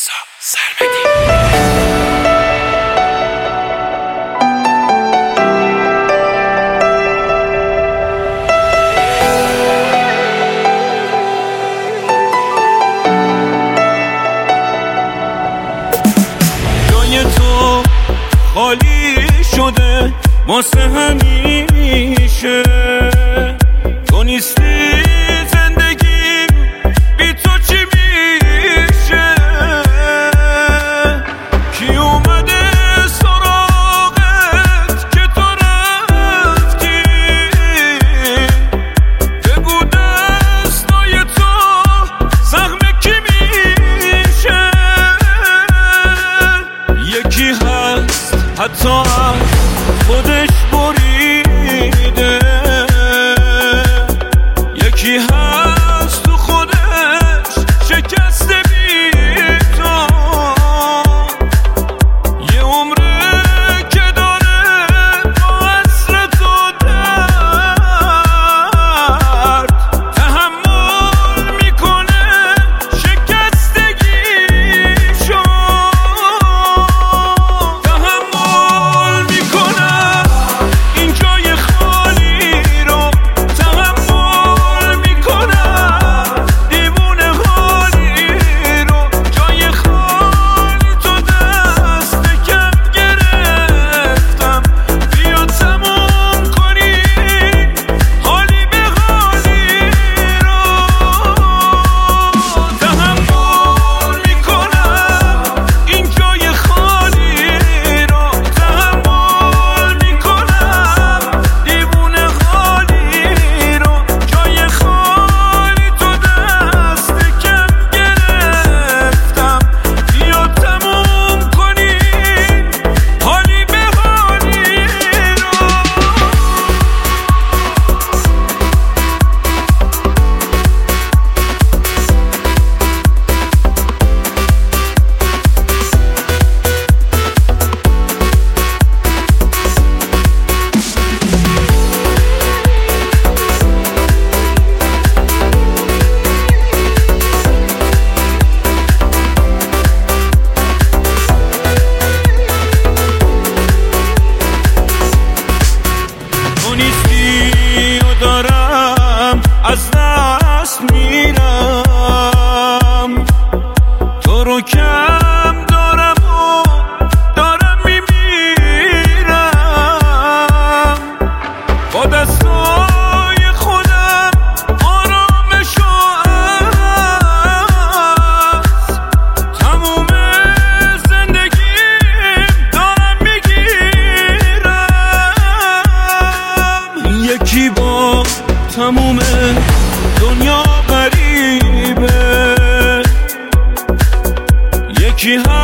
رضا سرمدی. جای تو خالی شده واسه همیشه، تو نیستی زندگی بی تو چی میشه؟ کی اومده سراغت که تو رفتی؟ بگو دستای تو زخم کی میشه؟ یکی هست حتی از خودش بریده، یکی هست تو خودش شکسته بی تو، یه عمره که داره با عصر تو درد تحمل میکنه شکستگیشو، تحمل میکنه این جای خالی رو، تحمل میکنه دیوونه حالی رو، جای خالی تو دست کم گرفتم، بیا تموم کنی حالی به حالی رو، تحمل میکنم این جای خالی رو، تحمل میکنم دیوونه حالی رو، جای خالی تو دست کم گرفتم، بیا تموم کنی حالی به حالی رو. تو نیستی و دارم از دست میرم، تو رو کم دارم و دارم میمیرم، با دستای خودم آرامشو از تموم زندگیم دارم میگیرم، یکی با تموم دنیا غریبه، یکی